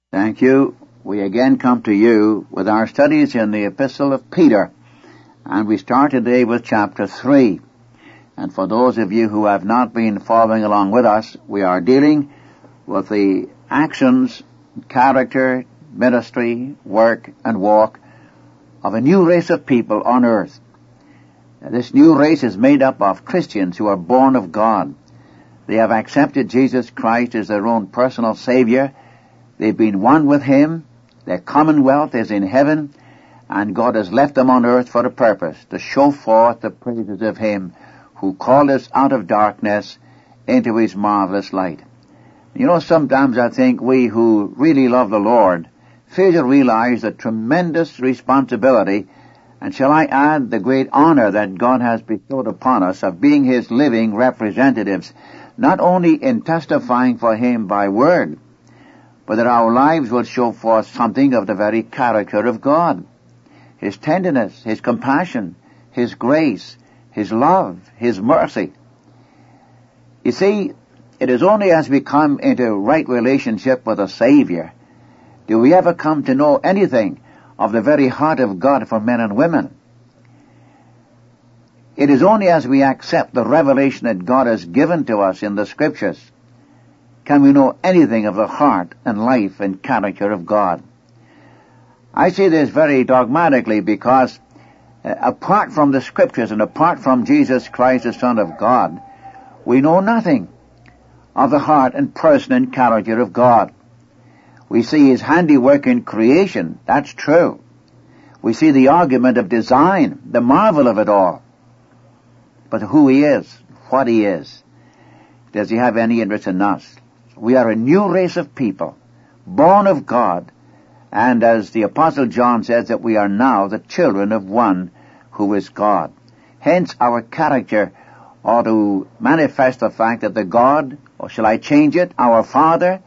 Thank you. We again come to you with our studies in the Epistle of Peter, and we start today with chapter 3. And for those of you who have not been following along with us, we are dealing with the actions, character, ministry, work, and walk of a new race of people on earth. This new race is made up of Christians who are born of God. They have accepted Jesus Christ as their own personal Savior. They've been one with Him. Their commonwealth is in heaven, and God has left them on earth for a purpose, to show forth the praises of Him who called us out of darkness into His marvelous light. You know, sometimes I think we who really love the Lord fail to realize the tremendous responsibility, and shall I add, the great honor that God has bestowed upon us of being His living representatives, not only in testifying for Him by word, but that our lives will show forth something of the very character of God. His tenderness, His compassion, His grace, His love, His mercy. You see, it is only as we come into right relationship with the Savior do we ever come to know anything of the very heart of God for men and women. It is only as we accept the revelation that God has given to us in the Scriptures can we know anything of the heart and life and character of God. I say this very dogmatically because apart from the Scriptures and apart from Jesus Christ, the Son of God, we know nothing of the heart and person and character of God. We see His handiwork in creation, that's true. We see the argument of design, the marvel of it all. But who He is, what He is, does He have any interest in us? We are a new race of people, born of God, and as the Apostle John says, that we are now the children of one who is God. Hence our character ought to manifest the fact that the God, or shall I change it, our Father,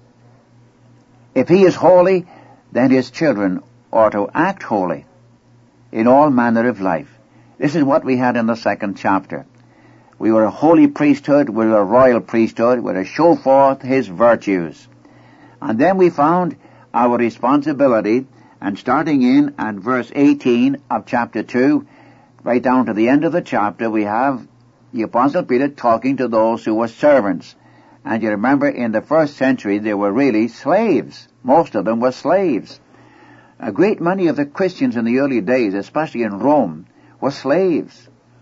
if He is holy, then His children ought to act holy in all manner of life. This is what we had in the second chapter. We were a holy priesthood, we were a royal priesthood, we were to show forth His virtues. And then we found our responsibility, and starting in at verse 18 of chapter 2, right down to the end of the chapter, we have the Apostle Peter talking to those who were servants. And you remember in the first century they were really slaves. Most of them were slaves. A great many of the Christians in the early days, especially in Rome, were slaves.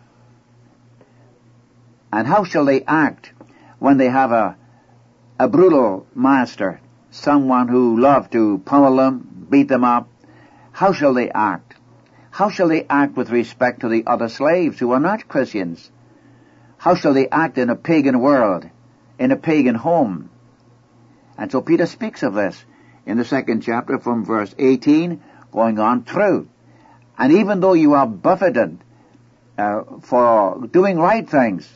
And how shall they act when they have a brutal master, someone who loved to pummel them, beat them up? How shall they act? How shall they act with respect to the other slaves who are not Christians? How shall they act in a pagan world, in a pagan home? And so Peter speaks of this in the second chapter from verse 18 going on through. And even though you are buffeted for doing right things,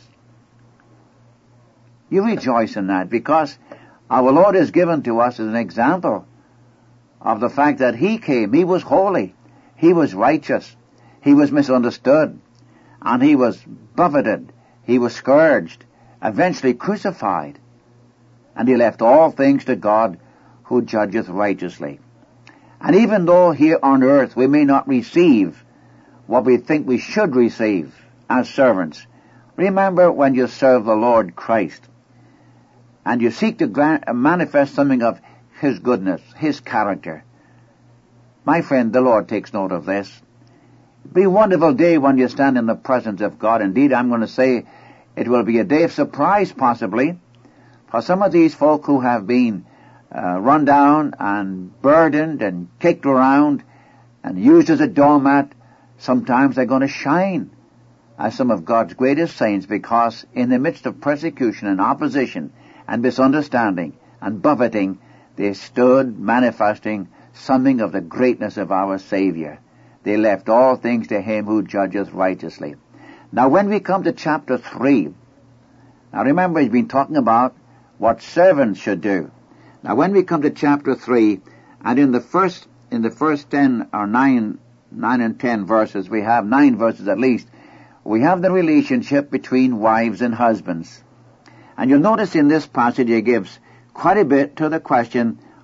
you rejoice in that, because our Lord is given to us as an example of the fact that He came, He was holy, He was righteous, He was misunderstood, and He was buffeted, He was scourged, eventually crucified, and He left all things to God who judgeth righteously. And even though here on earth we may not receive what we think we should receive as servants, remember when you serve the Lord Christ and you seek to manifest something of His goodness, His character, my friend, the Lord takes note of this. It'll be a wonderful day when you stand in the presence of God. Indeed, I'm going to say it will be a day of surprise, possibly, for some of these folk who have been run down and burdened and kicked around and used as a doormat. Sometimes they're going to shine as some of God's greatest saints, because in the midst of persecution and opposition and misunderstanding and buffeting, they stood manifesting something of the greatness of our Savior. They left all things to Him who judgeth righteously. Now when we come to chapter 3, now remember He's been talking about what servants should do. Now when we come to chapter 3, and in the first 10 or 9 and 10 verses, we have 9 verses at least, we have the relationship between wives and husbands. And you'll notice in this passage He gives quite a bit to the question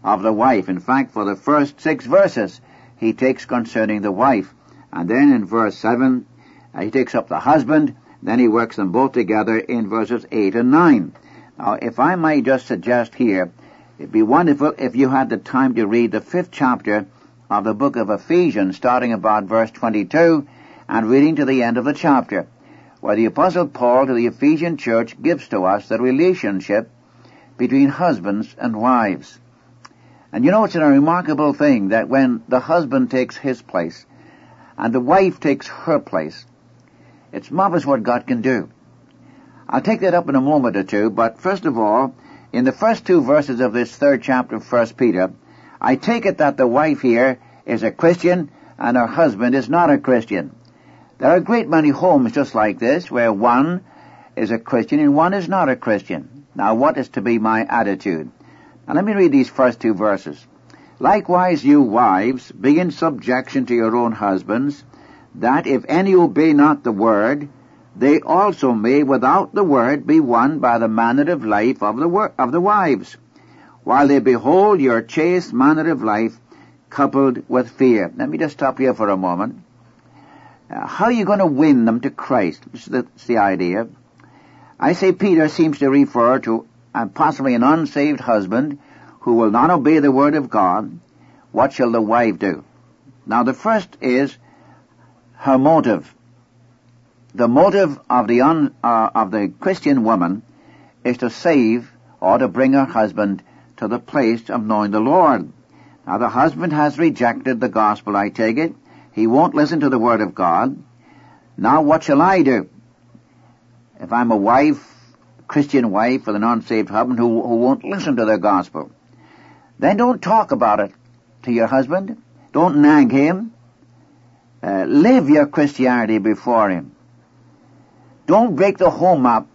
of the wife. In fact, for the first 6 verses, he takes concerning the wife. And then in verse 7, he takes up the husband. Then he works them both together in verses 8 and 9. Now, if I might just suggest here, it'd be wonderful if you had the time to read the 5th chapter of the book of Ephesians, starting about verse 22 and reading to the end of the chapter, where the Apostle Paul to the Ephesian church gives to us the relationship between husbands and wives. And you know, it's a remarkable thing that when the husband takes his place and the wife takes her place, it's marvelous what God can do. I'll take that up in a moment or two, but first of all, in the first 2 verses of this 3rd chapter of 1 Peter, I take it that the wife here is a Christian and her husband is not a Christian. There are a great many homes just like this, where one is a Christian and one is not a Christian. Now, what is to be my attitude? Now, let me read these first 2 verses. Likewise, you wives, be in subjection to your own husbands, that if any obey not the word, they also may without the word be won by the manner of life of the wives, while they behold your chaste manner of life coupled with fear. Let me just stop here for a moment. How are you going to win them to Christ? That's the idea. I say Peter seems to refer to possibly an unsaved husband who will not obey the word of God. What shall the wife do? Now, the first is her motive. The motive of the Christian woman is to save or to bring her husband to the place of knowing the Lord. Now, the husband has rejected the gospel, I take it. He won't listen to the word of God. Now, what shall I do? If I'm a wife, Christian wife, with an unsaved husband who won't listen to the gospel, then don't talk about it to your husband. Don't nag him. Live your Christianity before him. Don't break the home up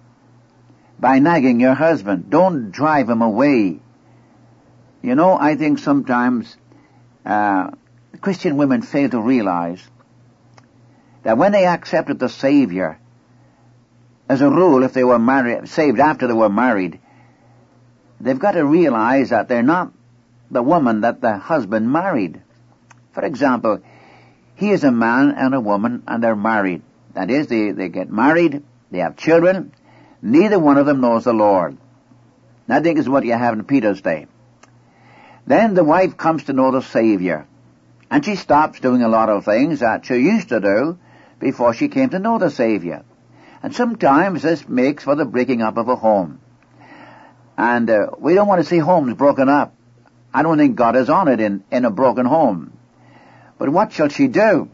by nagging your husband. Don't drive him away. You know, I think sometimes Christian women fail to realize that when they accepted the Savior, as a rule, if they were saved after they were married, they've got to realize that they're not the woman that the husband married. For example, he is a man and a woman and they're married. That is, they get married, they have children, neither one of them knows the Lord. And I think is what you have in Peter's day. Then the wife comes to know the Savior, and she stops doing a lot of things that she used to do before she came to know the Savior. And sometimes this makes for the breaking up of a home. And we don't want to see homes broken up. I don't think God is on it in a broken home. But what shall she do?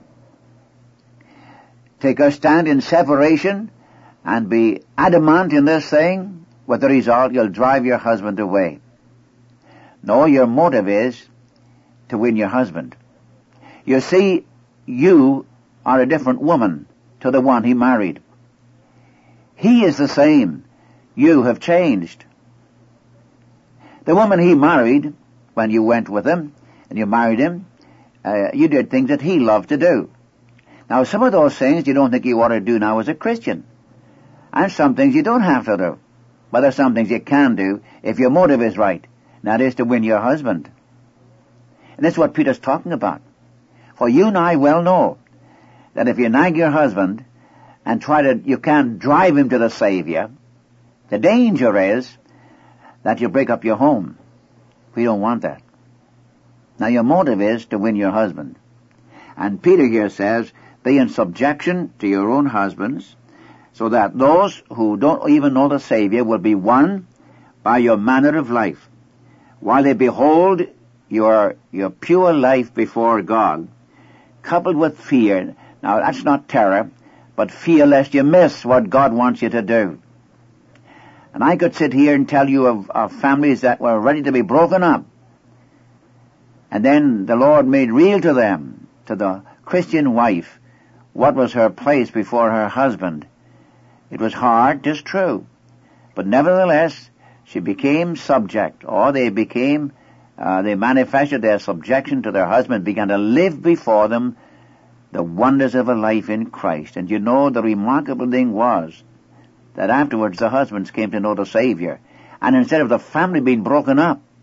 Take a stand in separation and be adamant in this thing? With the result, you'll drive your husband away. No, your motive is to win your husband. You see, you are a different woman to the one he married. He is the same. You have changed. The woman he married, when you went with him and you married him, you did things that he loved to do. Now, some of those things you don't think you ought to do now as a Christian. And some things you don't have to do. But there's some things you can do if your motive is right. And that is to win your husband. And that's what Peter's talking about. For you and I well know that if you nag your husband and you can't drive him to the Savior, the danger is that you break up your home. We don't want that. Now, your motive is to win your husband. And Peter here says, be in subjection to your own husbands, so that those who don't even know the Savior will be won by your manner of life, while they behold your pure life before God, coupled with fear. Now, that's not terror, but fear lest you miss what God wants you to do. And I could sit here and tell you of families that were ready to be broken up, and then the Lord made real to them, to the Christian wife, what was her place before her husband. It was hard, 'tis true, but nevertheless she became subject, or they manifested their subjection to their husband, began to live before them the wonders of a life in Christ. And you know, the remarkable thing was that afterwards the husbands came to know the Savior, and instead of the family being broken up,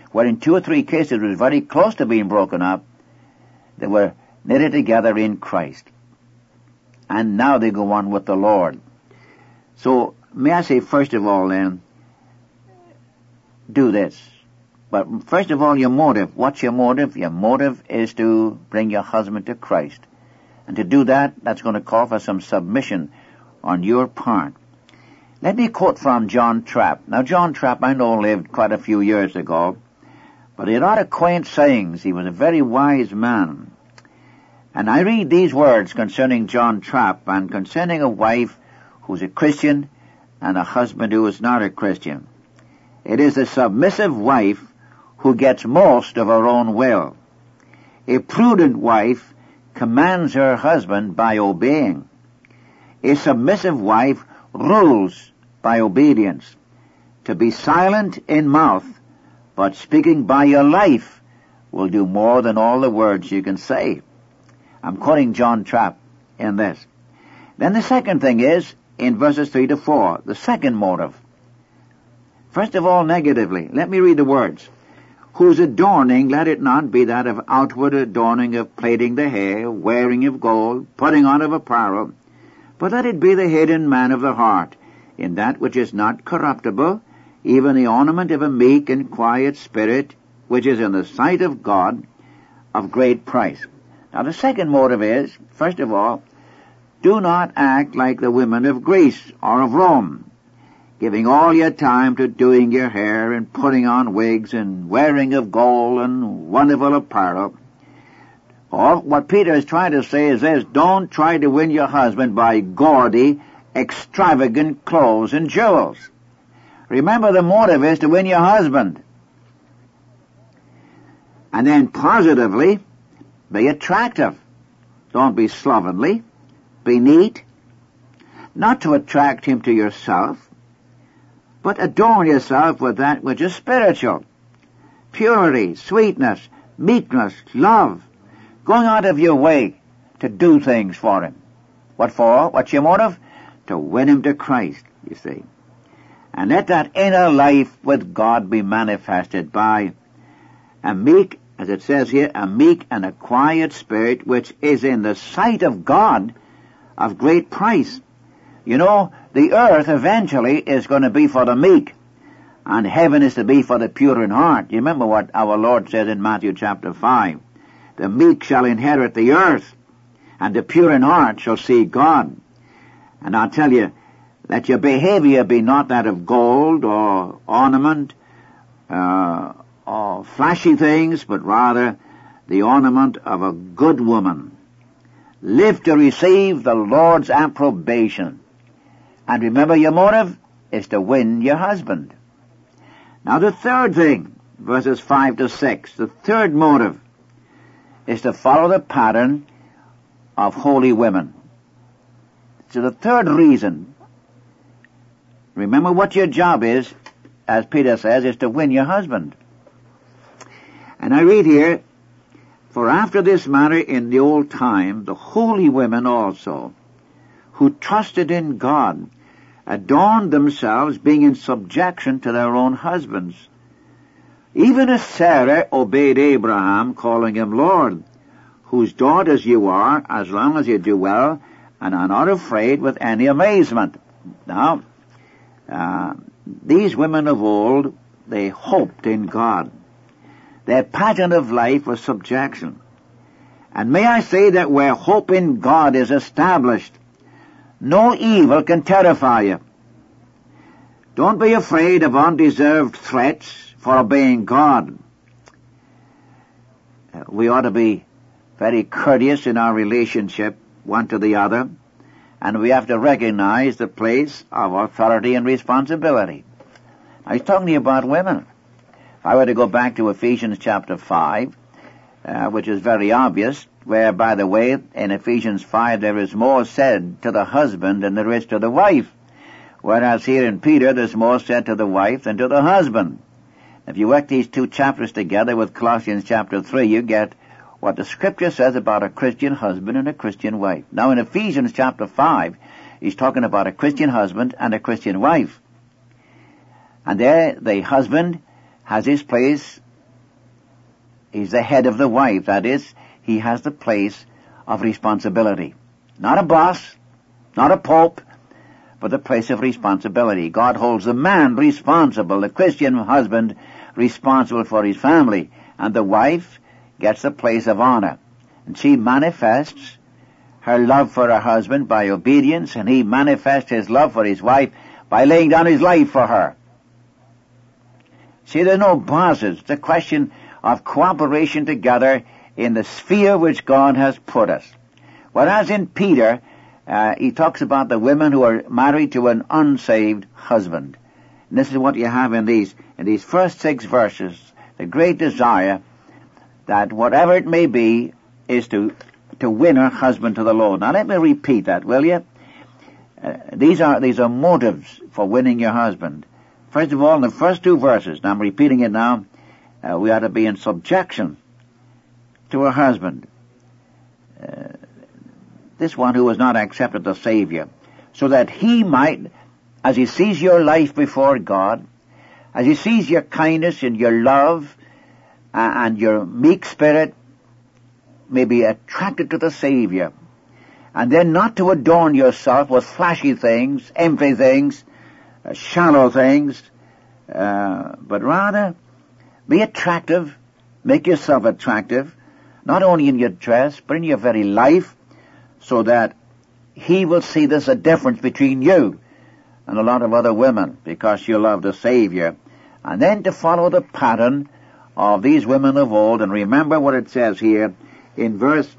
where in 2 or 3 cases it was very close to being broken up, they were knitted together in Christ. And now they go on with the Lord. So, may I say, first of all then, do this. But first of all, your motive. What's your motive? Your motive is to bring your husband to Christ. And to do that, that's going to call for some submission on your part. Let me quote from John Trapp. Now, John Trapp, I know, lived quite a few years ago, but he had a lot of quaint sayings. He was a very wise man. And I read these words concerning John Trapp and concerning a wife who's a Christian and a husband who is not a Christian. It is the submissive wife who gets most of her own will. A prudent wife commands her husband by obeying. A submissive wife rules by obedience. To be silent in mouth, but speaking by your life, will do more than all the words you can say. I'm quoting John Trapp in this. Then the second thing is, in verses 3 to 4, the second motive. First of all, negatively, let me read the words. Whose adorning, let it not be that of outward adorning of plaiting the hair, wearing of gold, putting on of apparel, but let it be the hidden man of the heart, in that which is not corruptible, even the ornament of a meek and quiet spirit, which is in the sight of God of great price. Now the second motive is, first of all, do not act like the women of Greece or of Rome, giving all your time to doing your hair and putting on wigs and wearing of gold and wonderful apparel. Or what Peter is trying to say is this: don't try to win your husband by gaudy, extravagant clothes and jewels. Remember, the motive is to win your husband. And then positively, be attractive. Don't be slovenly. Be neat. Not to attract him to yourself, but adorn yourself with that which is spiritual. Purity, sweetness, meekness, love. Going out of your way to do things for him. What for? What's your motive? To win him to Christ, you see. And let that inner life with God be manifested by a meek, as it says here, a meek and a quiet spirit, which is in the sight of God of great price. You know, the earth eventually is going to be for the meek, and heaven is to be for the pure in heart. You remember what our Lord said in Matthew chapter 5. The meek shall inherit the earth, and the pure in heart shall see God. And I'll tell you, let your behavior be not that of gold or ornament or flashy things, but rather the ornament of a good woman. Live to receive the Lord's approbation. And remember, your motive is to win your husband. Now the third thing, verses 5 to 6, the third motive is to follow the pattern of holy women. So the third reason, remember what your job is, as Peter says, is to win your husband. And I read here, for after this manner in the old time, the holy women also, who trusted in God, adorned themselves, being in subjection to their own husbands. Even as Sarah obeyed Abraham, calling him Lord, whose daughters you are, as long as you do well, and are not afraid with any amazement. Now, these women of old, they hoped in God. Their pattern of life was subjection. And may I say that where hope in God is established, no evil can terrify you. Don't be afraid of undeserved threats for obeying God. We ought to be very courteous in our relationship one to the other, and we have to recognize the place of authority and responsibility. I was talking to you about women. If I were to go back to Ephesians chapter 5, which is very obvious, where, by the way, in Ephesians 5 there is more said to the husband than there is to the wife, whereas here in Peter there's more said to the wife than to the husband. If you work these two chapters together with Colossians chapter 3, you get what the Scripture says about a Christian husband and a Christian wife. Now in Ephesians chapter 5, he's talking about a Christian husband and a Christian wife. And there the husband has his place He's the head of the wife. That is, he has the place of responsibility. Not a boss, not a pope, but the place of responsibility. God holds the man responsible, the Christian husband responsible for his family, and the wife gets the place of honor. And she manifests her love for her husband by obedience, and he manifests his love for his wife by laying down his life for her. See, there's no bosses. It's a question of cooperation together in the sphere which God has put us. Whereas in Peter, he talks about the women who are married to an unsaved husband. And this is what you have in these first 6 verses. The great desire that whatever it may be is to win her husband to the Lord. Now let me repeat that, will you? These are motives for winning your husband. First of all, in the first 2 verses, and I'm repeating it now, we ought to be in subjection to her husband. This one who has not accepted the Savior, so that he might, as he sees your life before God, as he sees your kindness and your love and your meek spirit, may be attracted to the Savior, and then not to adorn yourself with flashy things, empty things, shallow things, but rather be attractive, make yourself attractive, not only in your dress, but in your very life, so that he will see there's a difference between you and a lot of other women, because you love the Savior. And then to follow the pattern of these women of old, and remember what it says here in verse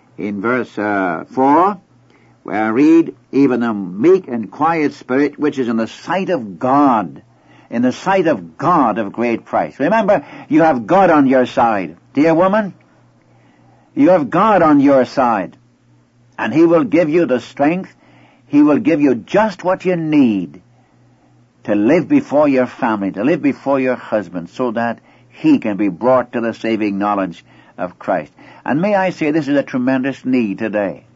4, where I read, even a meek and quiet spirit, which is in the sight of God, in the sight of God of great price. Remember, you have God on your side. Dear woman, you have God on your side. And he will give you the strength, he will give you just what you need to live before your family, to live before your husband, so that he can be brought to the saving knowledge of Christ. And may I say, this is a tremendous need today.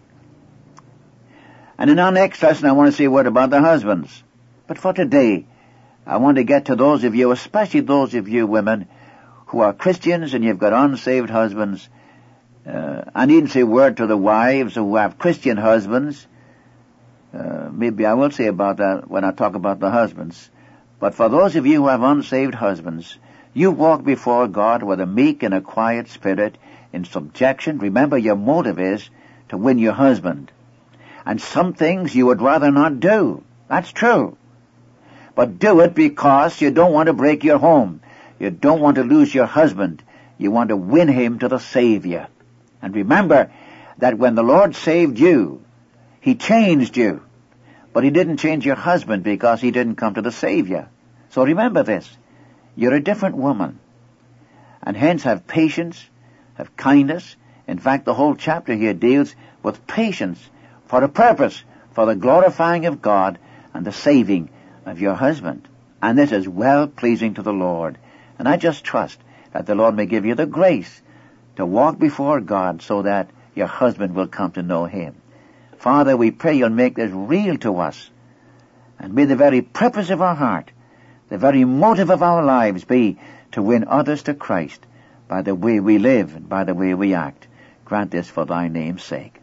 And in our next lesson, I want to say a word about the husbands. But for today, I want to get to those of you, especially those of you women who are Christians and you've got unsaved husbands. I needn't say a word to the wives who have Christian husbands. Maybe I will say about that when I talk about the husbands. But for those of you who have unsaved husbands, you walk before God with a meek and a quiet spirit in subjection. Remember, your motive is to win your husband. And some things you would rather not do. That's true. But do it because you don't want to break your home. You don't want to lose your husband. You want to win him to the Savior. And remember that when the Lord saved you, he changed you. But he didn't change your husband because he didn't come to the Savior. So remember this. You're a different woman. And hence have patience, have kindness. In fact, the whole chapter here deals with patience for a purpose, for the glorifying of God and the saving of your husband. And this is well-pleasing to the Lord. And I just trust that the Lord may give you the grace to walk before God so that your husband will come to know him. Father, we pray you'll make this real to us. And may the very purpose of our heart, the very motive of our lives be to win others to Christ by the way we live and by the way we act. Grant this for thy name's sake.